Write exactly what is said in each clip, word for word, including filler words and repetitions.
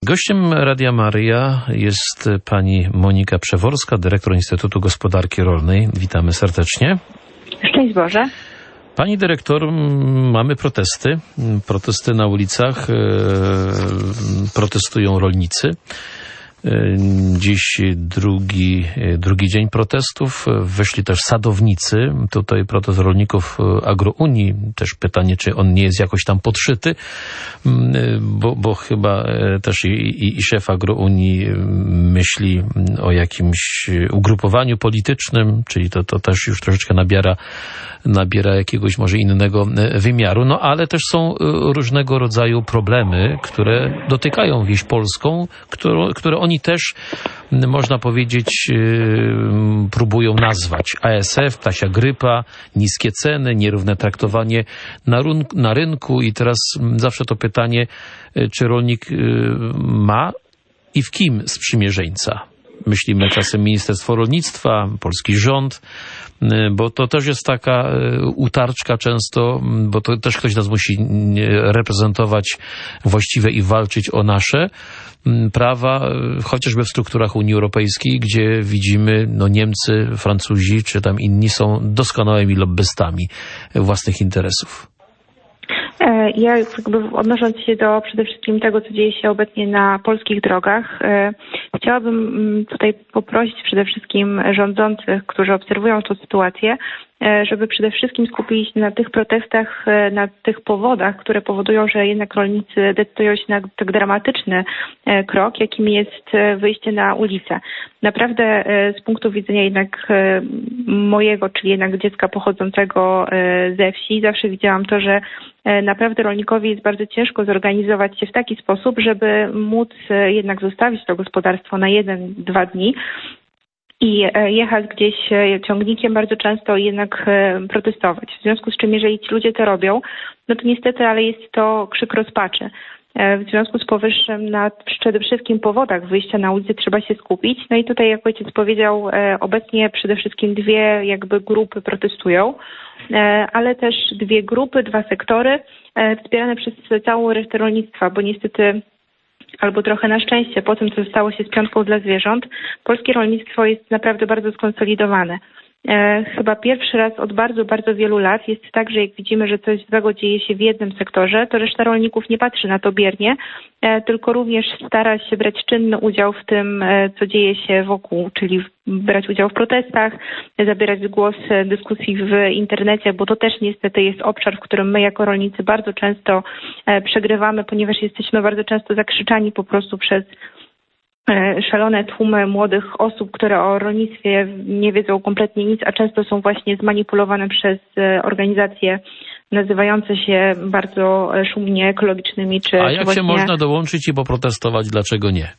Gościem Radia Maryja jest pani Monika Przeworska, dyrektor Instytutu Gospodarki Rolnej. Witamy serdecznie. Szczęść Boże. Pani dyrektor, mamy protesty. Protesty na ulicach. Protestują rolnicy. Dziś drugi, drugi dzień protestów. Weszli też sadownicy. Tutaj protest rolników Agrounii. Też pytanie, czy on nie jest jakoś tam podszyty, bo, bo chyba też i, i, i szef Agrounii myśli o jakimś ugrupowaniu politycznym, czyli to, to też już troszeczkę nabiera, nabiera jakiegoś może innego wymiaru. No ale też są różnego rodzaju problemy, które dotykają wieś polską, które, które oni też, można powiedzieć, próbują nazwać. A S F, ptasia grypa, niskie ceny, nierówne traktowanie na, rynku, na rynku i teraz zawsze to pytanie, czy rolnik ma i w kim sprzymierzeńca. Myślimy czasem Ministerstwo Rolnictwa, polski rząd, bo to też jest taka utarczka często, bo to też ktoś nas musi reprezentować właściwie i walczyć o nasze prawa, chociażby w strukturach Unii Europejskiej, gdzie widzimy, no Niemcy, Francuzi czy tam inni są doskonałymi lobbystami własnych interesów. Ja jakby odnosząc się do przede wszystkim tego, co dzieje się obecnie na polskich drogach, chciałabym tutaj poprosić przede wszystkim rządzących, którzy obserwują tę sytuację, żeby przede wszystkim skupili się na tych protestach, na tych powodach, które powodują, że jednak rolnicy decydują się na tak dramatyczny krok, jakim jest wyjście na ulicę. Naprawdę z punktu widzenia jednak mojego, czyli jednak dziecka pochodzącego ze wsi, zawsze widziałam to, że naprawdę rolnikowi jest bardzo ciężko zorganizować się w taki sposób, żeby móc jednak zostawić to gospodarstwo na jeden, dwa dni i jechać gdzieś ciągnikiem bardzo często i jednak protestować. W związku z czym, jeżeli ci ludzie to robią, no to niestety, ale jest to krzyk rozpaczy. W związku z powyższym na przede wszystkim powodach wyjścia na ulicę trzeba się skupić. No i tutaj, jak ojciec powiedział, obecnie przede wszystkim dwie jakby grupy protestują, ale też dwie grupy, dwa sektory wspierane przez całą resztę rolnictwa, bo niestety albo trochę na szczęście, po tym, co stało się z piątką dla zwierząt, polskie rolnictwo jest naprawdę bardzo skonsolidowane. E, chyba pierwszy raz od bardzo, bardzo wielu lat jest tak, że jak widzimy, że coś złego dzieje się w jednym sektorze, to reszta rolników nie patrzy na to biernie, e, tylko również stara się brać czynny udział w tym, e, co dzieje się wokół, czyli brać udział w protestach, zabierać głos w dyskusji w internecie, bo to też niestety jest obszar, w którym my jako rolnicy bardzo często e, przegrywamy, ponieważ jesteśmy bardzo często zakrzyczani po prostu przez szalone tłumy młodych osób, które o rolnictwie nie wiedzą kompletnie nic, a często są właśnie zmanipulowane przez organizacje nazywające się bardzo szumnie ekologicznymi. Czy, a jak czy właśnie... się można dołączyć i poprotestować? Dlaczego nie?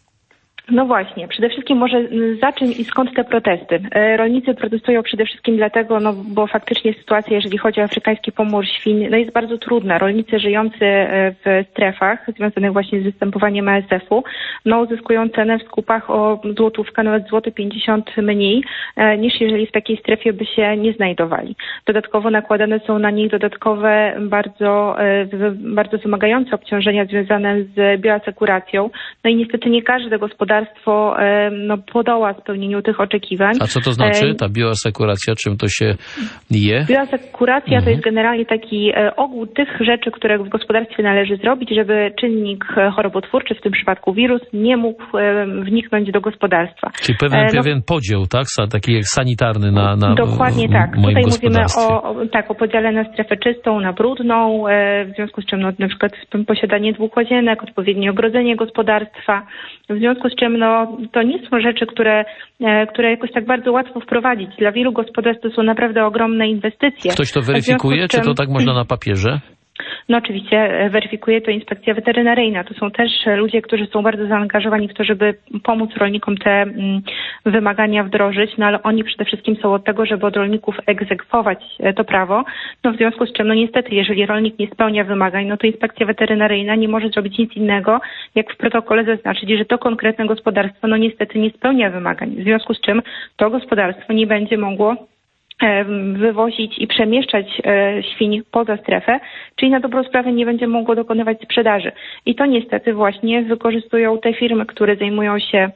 No właśnie, przede wszystkim może za czym i skąd te protesty? Rolnicy protestują przede wszystkim dlatego, no bo faktycznie sytuacja, jeżeli chodzi o afrykański pomór świń, no jest bardzo trudna. Rolnicy żyjący w strefach związanych właśnie z występowaniem A S F-u, no uzyskują cenę w skupach o złotówkę, nawet złoty pięćdziesiąt mniej, niż jeżeli w takiej strefie by się nie znajdowali. Dodatkowo nakładane są na nich dodatkowe, bardzo, bardzo wymagające obciążenia związane z bioasekuracją. No i niestety nie każde gospodarstwo no, podoła spełnieniu tych oczekiwań. A co to znaczy ta bioasekuracja? Czym to się je? Bioasekuracja mhm. to jest generalnie taki ogół tych rzeczy, które w gospodarstwie należy zrobić, żeby czynnik chorobotwórczy, w tym przypadku wirus, nie mógł wniknąć do gospodarstwa. Czyli pewien, no, pewien podział, tak? Taki jak sanitarny na, na Dokładnie tak. Moim Tutaj mówimy o, o, tak, o podziale na strefę czystą, na brudną, w związku z czym no, na przykład posiadanie dwóch łazienek, odpowiednie ogrodzenie gospodarstwa, w związku z czym no, to nie są rzeczy, które, które jakoś tak bardzo łatwo wprowadzić. Dla wielu gospodarstw to są naprawdę ogromne inwestycje. Ktoś to weryfikuje, czym... czy to tak można na papierze? No oczywiście weryfikuje to inspekcja weterynaryjna. To są też ludzie, którzy są bardzo zaangażowani w to, żeby pomóc rolnikom te mm, wymagania wdrożyć, no ale oni przede wszystkim są od tego, żeby od rolników egzekwować to prawo. No w związku z czym, no niestety, jeżeli rolnik nie spełnia wymagań, no to inspekcja weterynaryjna nie może zrobić nic innego, jak w protokole zaznaczyć, że to konkretne gospodarstwo, no niestety nie spełnia wymagań. W związku z czym to gospodarstwo nie będzie mogło wywozić i przemieszczać świń poza strefę, czyli na dobrą sprawę nie będzie mogło dokonywać sprzedaży. I to niestety właśnie wykorzystują te firmy, które zajmują się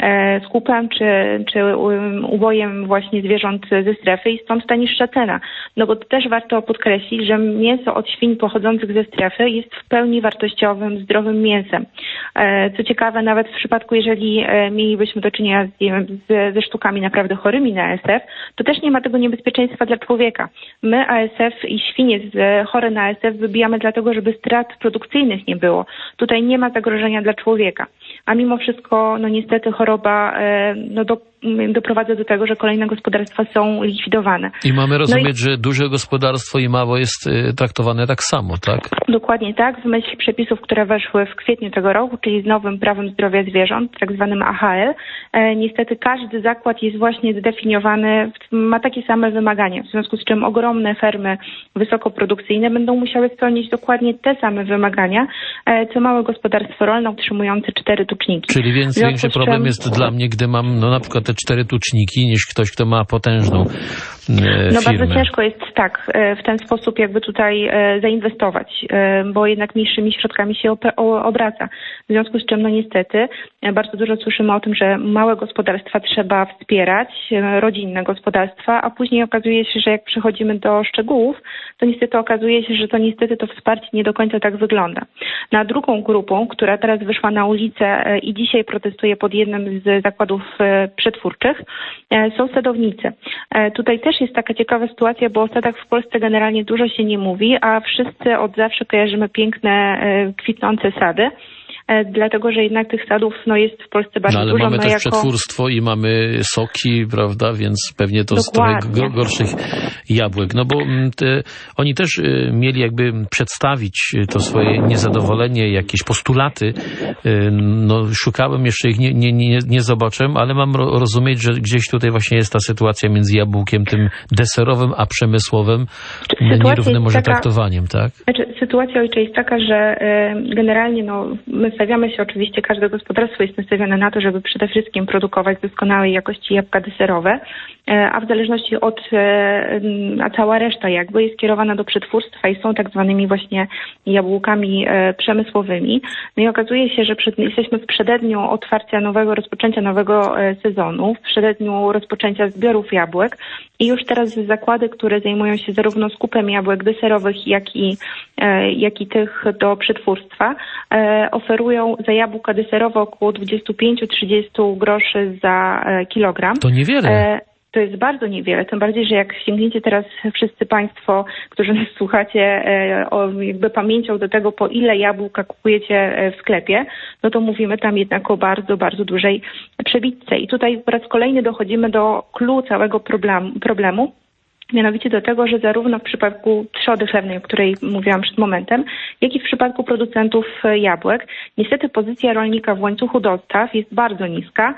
skupem czy, czy ubojem właśnie zwierząt ze strefy i stąd ta niższa cena. No bo to też warto podkreślić, że mięso od świń pochodzących ze strefy jest w pełni wartościowym, zdrowym mięsem. Co ciekawe, nawet w przypadku, jeżeli mielibyśmy do czynienia z, ze sztukami naprawdę chorymi na A S F, to też nie ma tego niebezpieczeństwa dla człowieka. My A S F i świnie z, chore na A S F wybijamy dlatego, żeby strat produkcyjnych nie było. Tutaj nie ma zagrożenia dla człowieka. A mimo wszystko, no niestety choroba no, do, doprowadza do tego, że kolejne gospodarstwa są likwidowane. I mamy rozumieć, no i... że duże gospodarstwo i małe jest traktowane tak samo, tak? Dokładnie tak. W myśl przepisów, które weszły w kwietniu tego roku, czyli z nowym prawem zdrowia zwierząt, tak zwanym A H L, e, niestety każdy zakład jest właśnie zdefiniowany, ma takie same wymagania, w związku z czym ogromne fermy wysokoprodukcyjne będą musiały spełnić dokładnie te same wymagania, e, co małe gospodarstwo rolne utrzymujące cztery tuczniki. Czyli więc większy problem czym... jest dla mnie, gdy mam no, na przykład te cztery tuczniki, niż ktoś, kto ma potężną e, No firmę. bardzo ciężko jest tak, e, w ten sposób jakby tutaj e, zainwestować, e, bo jednak mniejszymi środkami się op- o, obraca. W związku z czym, no niestety, e, bardzo dużo słyszymy o tym, że małe gospodarstwa trzeba wspierać, e, rodzinne gospodarstwa, a później okazuje się, że jak przechodzimy do szczegółów, to niestety okazuje się, że to niestety to wsparcie nie do końca tak wygląda. Na drugą grupą, która teraz wyszła na ulicę e, i dzisiaj protestuje pod jednym z zakładów e, przetwórczych, e, są sadownicy. E, tutaj też jest taka ciekawa sytuacja, bo o sadach w Polsce generalnie dużo się nie mówi, a wszyscy od zawsze kojarzymy piękne, e, kwitnące sady. Dlatego, że jednak tych sadów no, jest w Polsce bardzo no, ale dużo. mamy no, też jako... przetwórstwo i mamy soki, prawda, więc pewnie to Dokładnie. z trochę gorszych jabłek. No bo te, oni też y, mieli jakby przedstawić to swoje niezadowolenie, jakieś postulaty. Y, no szukałem, jeszcze ich nie, nie, nie, nie zobaczyłem, ale mam ro, rozumieć, że gdzieś tutaj właśnie jest ta sytuacja między jabłkiem tym deserowym, a przemysłowym sytuacja nierównym może taka, traktowaniem, tak? Znaczy, sytuacja ojcze jest taka, że y, generalnie no, my stawiamy się oczywiście, każde gospodarstwo jest nastawione na to, żeby przede wszystkim produkować doskonałej jakości jabłka deserowe, a w zależności od, a cała reszta jakby jest kierowana do przetwórstwa i są tak zwanymi właśnie jabłkami przemysłowymi. No i okazuje się, że przed, jesteśmy w przededniu otwarcia nowego, rozpoczęcia nowego sezonu, w przededniu rozpoczęcia zbiorów jabłek i już teraz zakłady, które zajmują się zarówno skupem jabłek deserowych, jak i, jak i tych do przetwórstwa, oferują za jabłka deserowe około dwadzieścia pięć do trzydziestu groszy za kilogram. To niewiele. To jest bardzo niewiele, tym bardziej, że jak sięgniecie teraz wszyscy Państwo, którzy nas słuchacie, o, jakby pamięcią do tego, po ile jabłka kupujecie w sklepie, no to mówimy tam jednak o bardzo, bardzo dużej przebitce. I tutaj po raz kolejny dochodzimy do clou całego problemu, problemu. Mianowicie do tego, że zarówno w przypadku trzody chlewnej, o której mówiłam przed momentem, jak i w przypadku producentów jabłek, niestety pozycja rolnika w łańcuchu dostaw jest bardzo niska,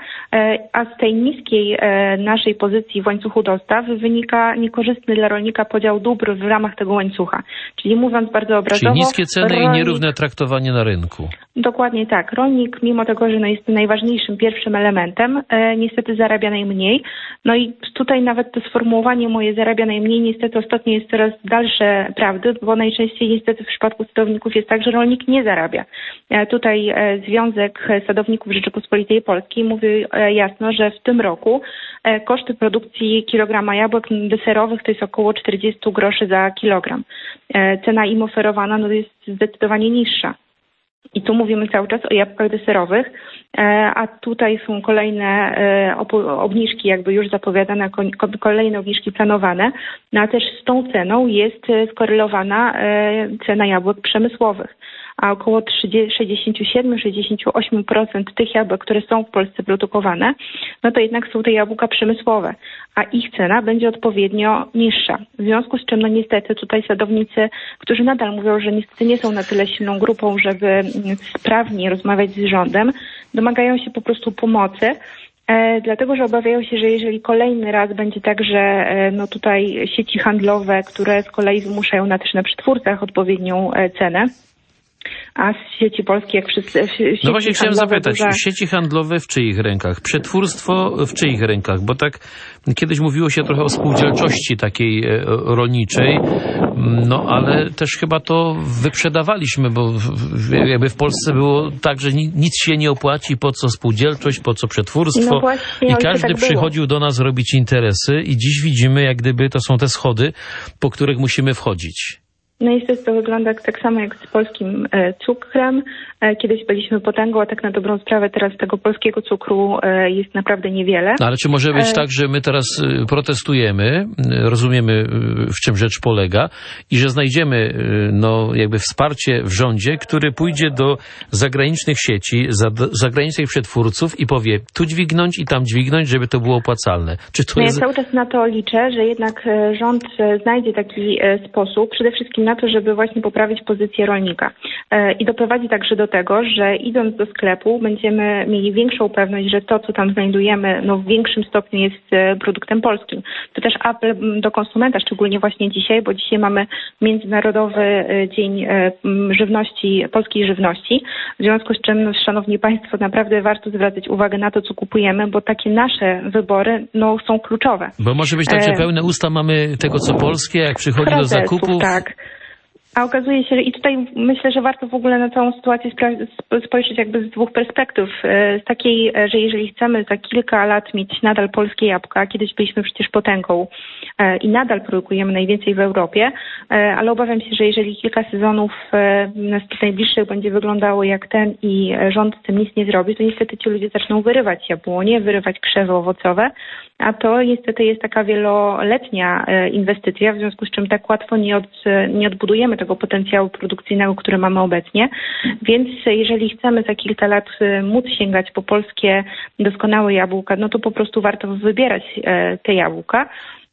a z tej niskiej naszej pozycji w łańcuchu dostaw wynika niekorzystny dla rolnika podział dóbr w ramach tego łańcucha. Czyli mówiąc bardzo obrazowo... Czyli niskie ceny rolnik... i nierówne traktowanie na rynku. Dokładnie tak. Rolnik, mimo tego, że no jest najważniejszym, pierwszym elementem, e, niestety zarabia najmniej. No i tutaj nawet to sformułowanie moje zarabia najmniej niestety ostatnio jest coraz dalsze prawdy, bo najczęściej niestety w przypadku sadowników jest tak, że rolnik nie zarabia. E, tutaj e, Związek Sadowników Rzeczypospolitej Polskiej mówi e, jasno, że w tym roku e, koszty produkcji kilograma jabłek deserowych to jest około czterdzieści groszy za kilogram. E, cena im oferowana no, jest zdecydowanie niższa. I tu mówimy cały czas o jabłkach deserowych, a tutaj są kolejne obniżki jakby już zapowiadane, kolejne obniżki planowane, no a też z tą ceną jest skorelowana cena jabłek przemysłowych. A około sześćdziesiąt siedem do sześćdziesięciu ośmiu procent tych jabłek, które są w Polsce produkowane, no to jednak są te jabłka przemysłowe, a ich cena będzie odpowiednio niższa. W związku z czym, no niestety tutaj sadownicy, którzy nadal mówią, że niestety nie są na tyle silną grupą, żeby sprawnie rozmawiać z rządem, domagają się po prostu pomocy, E, dlatego, że obawiają się, że jeżeli kolejny raz będzie tak, że e, no tutaj sieci handlowe, które z kolei wymuszają na też na przetwórcach odpowiednią e, cenę, A sieci polskie, jak wszyscy... Sieci no właśnie chciałem zapytać, duże... sieci handlowe w czyich rękach? Przetwórstwo w czyich rękach? Bo tak kiedyś mówiło się trochę o spółdzielczości takiej rolniczej, no ale też chyba to wyprzedawaliśmy, bo jakby w Polsce było tak, że nic się nie opłaci, po co spółdzielczość, po co przetwórstwo, no właśnie, i każdy tak przychodził do nas robić interesy i dziś widzimy, jak gdyby to są te schody, po których musimy wchodzić. No niestety to wygląda tak samo jak z polskim e, cukrem. E, kiedyś byliśmy potęgą, a tak na dobrą sprawę teraz tego polskiego cukru e, jest naprawdę niewiele. No, ale czy może być e... tak, że my teraz protestujemy, rozumiemy, w czym rzecz polega i że znajdziemy no, jakby wsparcie w rządzie, który pójdzie do zagranicznych sieci, za, zagranicznych przetwórców i powie tu dźwignąć i tam dźwignąć, żeby to było opłacalne. Czy to no jest... Ja cały czas na to liczę, że jednak rząd znajdzie taki sposób, przede wszystkim na to, żeby właśnie poprawić pozycję rolnika i doprowadzi także do tego, że idąc do sklepu będziemy mieli większą pewność, że to, co tam znajdujemy, no w większym stopniu jest produktem polskim. To też apel do konsumenta, szczególnie właśnie dzisiaj, bo dzisiaj mamy Międzynarodowy Dzień Żywności, Polskiej Żywności, w związku z czym, no, szanowni państwo, naprawdę warto zwracać uwagę na to, co kupujemy, bo takie nasze wybory no, są kluczowe. Bo może być tak, że pełne usta mamy tego, co polskie, jak przychodzi do zakupów. Tak. A okazuje się, że i tutaj myślę, że warto w ogóle na całą sytuację spojrzeć jakby z dwóch perspektyw. Z takiej, że jeżeli chcemy za kilka lat mieć nadal polskie jabłka, kiedyś byliśmy przecież potęgą i nadal produkujemy najwięcej w Europie, ale obawiam się, że jeżeli kilka sezonów nas najbliższych będzie wyglądało jak ten i rząd z tym nic nie zrobi, to niestety ci ludzie zaczną wyrywać jabłonie, wyrywać krzewy owocowe, a to niestety jest taka wieloletnia inwestycja, w związku z czym tak łatwo nie, od, nie odbudujemy tego potencjału produkcyjnego, który mamy obecnie. Więc jeżeli chcemy za kilka lat móc sięgać po polskie doskonałe jabłka, no to po prostu warto wybierać te jabłka.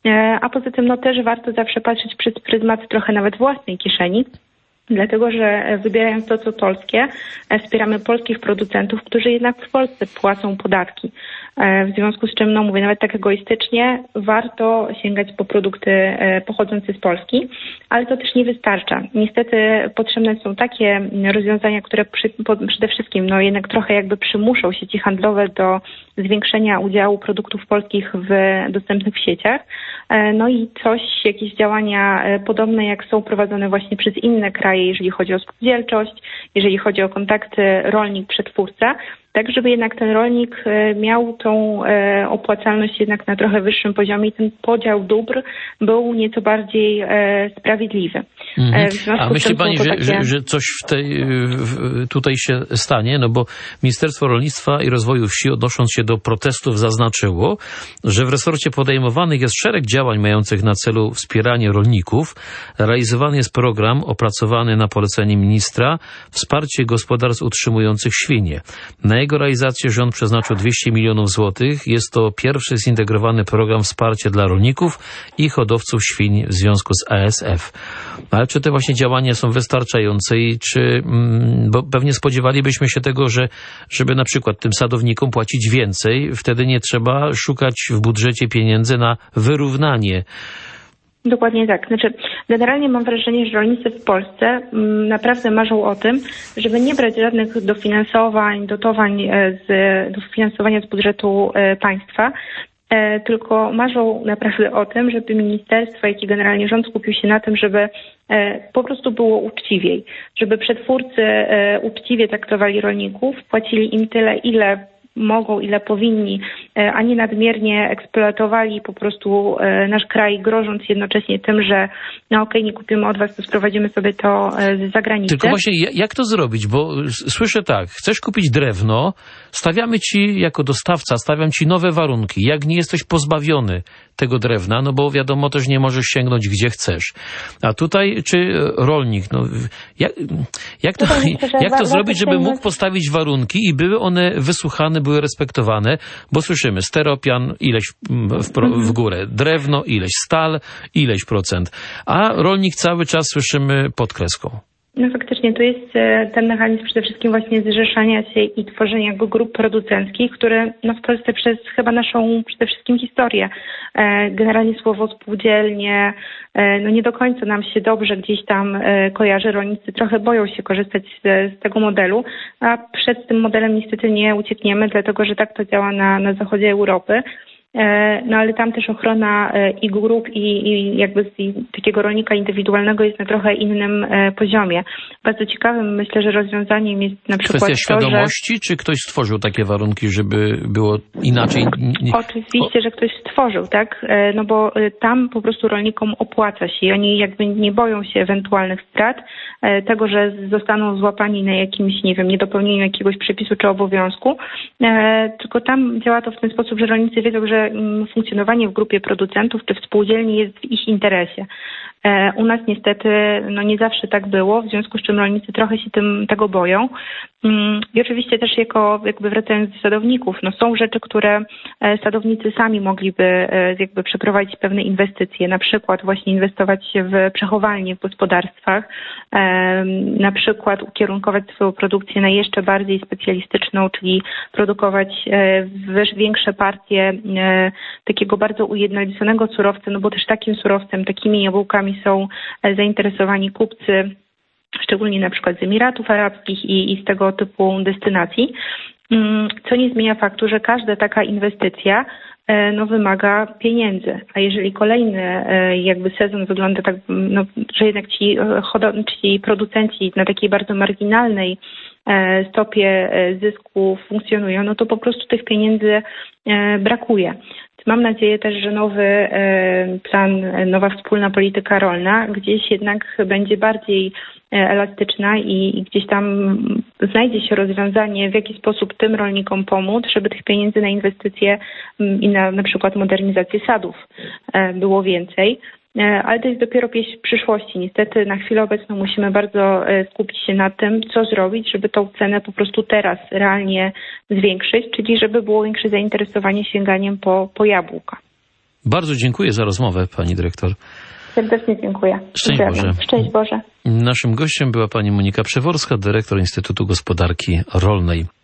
A poza tym no też warto zawsze patrzeć przez pryzmat trochę nawet własnej kieszeni. Dlatego, że wybierając to, co polskie, wspieramy polskich producentów, którzy jednak w Polsce płacą podatki. W związku z czym, no mówię, nawet tak egoistycznie, warto sięgać po produkty pochodzące z Polski, ale to też nie wystarcza. Niestety potrzebne są takie rozwiązania, które przy, po, przede wszystkim no jednak trochę jakby przymuszą sieci handlowe do zwiększenia udziału produktów polskich w dostępnych w sieciach. No i coś, jakieś działania podobne jak są prowadzone właśnie przez inne kraje, jeżeli chodzi o spółdzielczość, jeżeli chodzi o kontakty rolnik-przetwórca, tak żeby jednak ten rolnik miał tą opłacalność jednak na trochę wyższym poziomie i ten podział dóbr był nieco bardziej sprawiedliwy. Mhm. A myśli pani, że, takie... że, że coś w tej, tutaj się stanie? No bo Ministerstwo Rolnictwa i Rozwoju Wsi, odnosząc się do protestów, zaznaczyło, że w resorcie podejmowanych jest szereg działań mających na celu wspieranie rolników. Realizowany jest program opracowany na polecenie ministra Wsparcie gospodarstw utrzymujących świnie. Na jego realizację rząd przeznaczył dwieście milionów złotych. Jest to pierwszy zintegrowany program wsparcia dla rolników i hodowców świń w związku z A S F. Ale czy te właśnie działania są wystarczające i czy, bo pewnie spodziewalibyśmy się tego, że żeby na przykład tym sadownikom płacić więcej, wtedy nie trzeba szukać w budżecie pieniędzy na wyrównanie. Dokładnie tak. Znaczy, generalnie mam wrażenie, że rolnicy w Polsce m, naprawdę marzą o tym, żeby nie brać żadnych dofinansowań, dotowań z dofinansowania z budżetu e, państwa, e, tylko marzą naprawdę o tym, żeby ministerstwo, jak i generalnie rząd skupił się na tym, żeby e, po prostu było uczciwiej, żeby przetwórcy e, uczciwie traktowali rolników, płacili im tyle, ile mogą, ile powinni, a nie nadmiernie eksploatowali po prostu nasz kraj, grożąc jednocześnie tym, że no okej, nie kupimy od was, to sprowadzimy sobie to z zagranicy. Tylko właśnie jak to zrobić? Bo słyszę tak, chcesz kupić drewno, stawiamy ci jako dostawca, stawiam ci nowe warunki. Jak nie jesteś pozbawiony tego drewna, no bo wiadomo też nie możesz sięgnąć gdzie chcesz. A tutaj czy rolnik, no jak, jak to, jak to zrobić, żeby mógł postawić warunki i były one wysłuchane, były respektowane, bo słyszymy steropian ileś w, w górę, drewno ileś, stal ileś procent, a rolnik cały czas słyszymy pod kreską. No faktycznie, tu jest ten mechanizm przede wszystkim właśnie zrzeszania się i tworzenia grup producenckich, które no w Polsce przez chyba naszą przede wszystkim historię, generalnie słowo spółdzielnie, no nie do końca nam się dobrze gdzieś tam kojarzy. Rolnicy trochę boją się korzystać z, z tego modelu, a przed tym modelem niestety nie uciekniemy, dlatego że tak to działa na, na zachodzie Europy. No ale tam też ochrona i grup i, i jakby z takiego rolnika indywidualnego jest na trochę innym poziomie. Bardzo ciekawym myślę, że rozwiązaniem jest na przykład kwestia świadomości, to, że... czy ktoś stworzył takie warunki, żeby było inaczej? Oczywiście, że ktoś stworzył, tak? No bo tam po prostu rolnikom opłaca się i oni jakby nie boją się ewentualnych strat, tego, że zostaną złapani na jakimś, nie wiem, niedopełnieniu jakiegoś przepisu czy obowiązku, tylko tam działa to w ten sposób, że rolnicy wiedzą, że funkcjonowanie w grupie producentów czy w spółdzielni jest w ich interesie. U nas niestety no nie zawsze tak było, w związku z czym rolnicy trochę się tym, tego boją. I oczywiście też jako, jakby wracając do sadowników, no są rzeczy, które sadownicy sami mogliby jakby przeprowadzić pewne inwestycje, na przykład właśnie inwestować w przechowalnie w gospodarstwach, na przykład ukierunkować swoją produkcję na jeszcze bardziej specjalistyczną, czyli produkować większe partie takiego bardzo ujednoliconego surowca, no bo też takim surowcem, takimi jabłkami są zainteresowani kupcy, szczególnie na przykład z Emiratów Arabskich i, i z tego typu destynacji, co nie zmienia faktu, że każda taka inwestycja no, wymaga pieniędzy. A jeżeli kolejny jakby sezon wygląda tak, no, że jednak ci, ci producenci na takiej bardzo marginalnej stopie zysku funkcjonują, no to po prostu tych pieniędzy brakuje. Mam nadzieję też, że nowy plan, nowa wspólna polityka rolna gdzieś jednak będzie bardziej elastyczna i, i gdzieś tam znajdzie się rozwiązanie, w jaki sposób tym rolnikom pomóc, żeby tych pieniędzy na inwestycje i na na przykład modernizację sadów było więcej. Ale to jest dopiero pieśń przyszłości. Niestety na chwilę obecną musimy bardzo skupić się na tym, co zrobić, żeby tą cenę po prostu teraz realnie zwiększyć, czyli żeby było większe zainteresowanie sięganiem po, po jabłka. Bardzo dziękuję za rozmowę, pani dyrektor. Serdecznie dziękuję. Szczęść Boże. Szczęść Boże. Naszym gościem była pani Monika Przeworska, dyrektor Instytutu Gospodarki Rolnej.